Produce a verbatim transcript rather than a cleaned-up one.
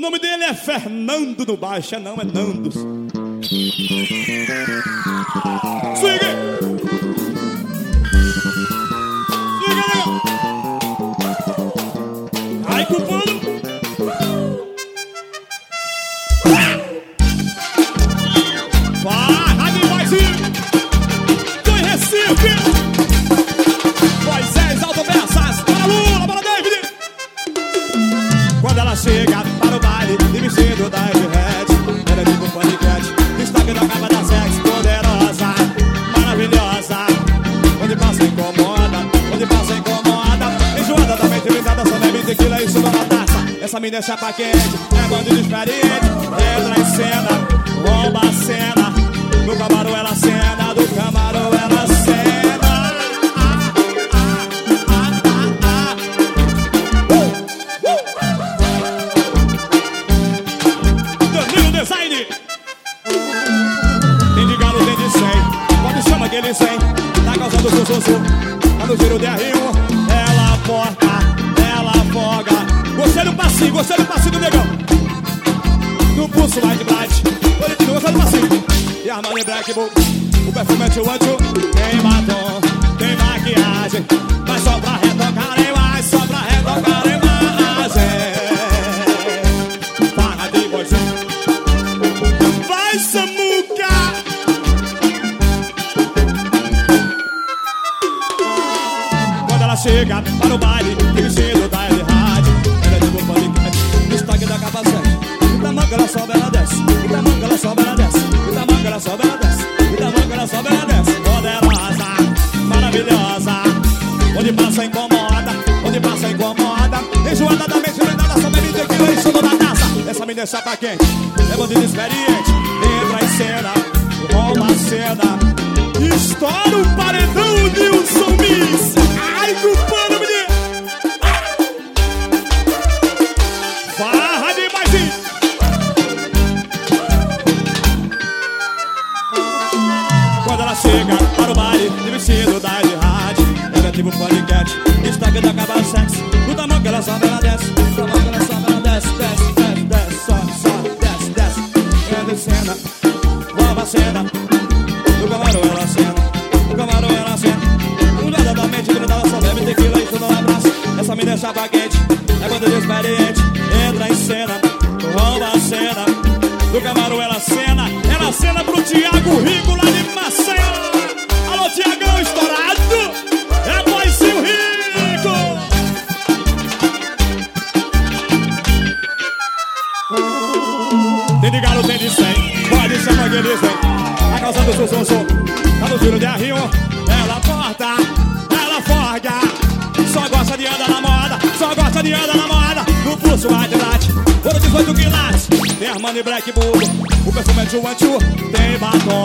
O nome dele é Fernando no baixo, é não, é Nandos. Siga! Siga, não! Ai, cupando! Vai, vai, vai, tô em Recife! Moisés, autopeças, para Lula, para David! Quando ela chega para o baile e vestido da Red, ela é tipo um paniquete, destaque da capa da sex, poderosa, maravilhosa. Onde passa incomoda, onde passa incomoda, enjoada da mente limitada, só bebe tequila e suga na taça. Essa mina é chapa quente, é bandido experiente, entra em cena, rouba a cena. Do camarão ela cena, do camarão ela cena. Danilo Design. Tem de galo, tem de cem. Pode chamar aquele cem. Tá causando sussurro. Tá no giro de R um. Ela porta, ela afoga. Gostei do passinho, gostei do passinho do negão. No pulso lá de Blight. Gostei do passinho. E a Armani Black Bull, o perfume é tio anjo. Tem batom, tem maquiagem, mas só pra retocar em mais, só pra retocar em imagem. Para de boizinho, vai Samuca. Quando ela chega para o baile, e vestido da L Rádio, ela é de boa de destaque da capa sete. Da manga ela sobe, ela desce, da manga ela sobe, ela desce. Da manga ela sobe, ela desce. Da manga ela sobe, ela desce. Poderosa, maravilhosa. Onde passa incomoda, onde passa incomoda. Enjoada da mente, lembrada, só bebe tequila e chuva da taça. Essa menina é chapa quente, é bandido experiente. Entra em cena, rouba a cena. Estoura o paredão, Nilson Miss. Ai, cupando, menino. Farra demais, hein? Quando ela chega para o baile, de vestido da rádio, ela é tipo paniquete, destaque da capa sexy. Do tamanho que ela sobe, ela desce. Do tamanho que ela sobe, ela desce, desce, desce, desce, sobe, sobe, desce, desce. Entra em cena, rouba a cena. Do camarão ela cena, do camarão ela cena. Mulher da mente, grudada, só bebe tequila e tudo no abraço. Essa menina é chapa quente, é bandido experiente. Entra em cena, rouba a cena. Do camarão ela cena, ela cena pro Thiago Rico lá de Maceió. Alô, Thiagão estourado, é Boizinho Rico. Tem de galo, tem de cem, pode chamar que eles vem. Tá causando sussurro, tá no giro de R um. Ela porta, ela forga, só gosta de andar na moda, só gosta de andar na moda. No pulso white light, ouro dezoito quilates. Tem Armani Black Bull, o perfume é tio anjo. Tem batom,